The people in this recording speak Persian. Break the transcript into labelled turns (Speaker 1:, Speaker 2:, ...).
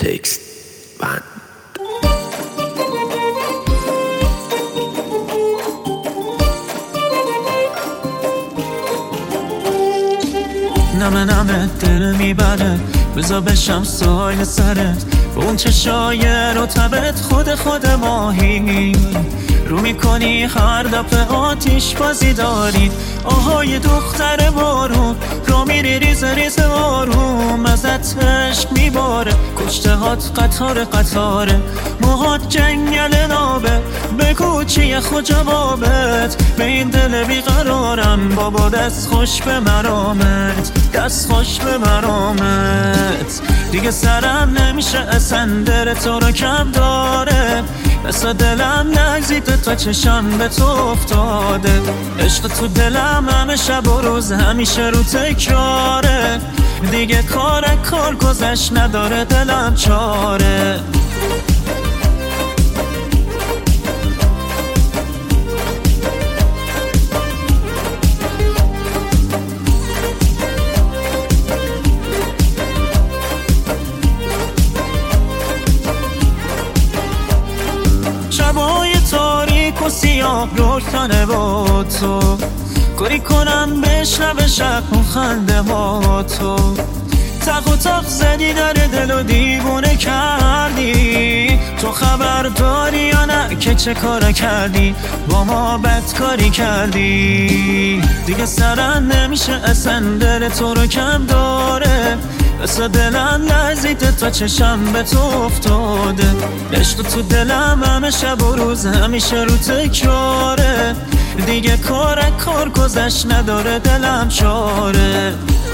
Speaker 1: تکست بند.
Speaker 2: نمه نمه دل میبره، بزا بشم سایل سرت، اون چشای رطبت خود ماهی رو میکنی، هر دفعه آتیش بازی داری. آهای دختر بارون، را میری ریز آروم، ازت عشق میباره، کشته هات قطاره، موهات جنگل نابه، بگو چیه خود جوابت، به این دل بیقرارم بابا دست خوش به مرامت، دست خوش به مرامت. دیگه سرم نمیشه اصلا در تو رو کم داره، بسا دلم نگزیده تا چشم به تو افتاده، عشق تو دلم همه شب و روز همیشه رو تکراره، دیگه کار گذشت نداره دلم چاره. شبای تاریک و سیاه روشنه با تو، کاری کنم بشنوه شب و خنده ها تو، تق و تق زدی در دل و دیوونه کردی، تو خبر داری یا نه که چه کار کردی، با ما بدکاری کردی. دیگه سرم نمیشه اصلا دل تو رو کم داره، بسا دلم لرزیده تا چشم به تو افتاده، عشق تو دلم همه شب و روز همیشه رو تکراره، دیگه کار گذشت نداره دلم چاره.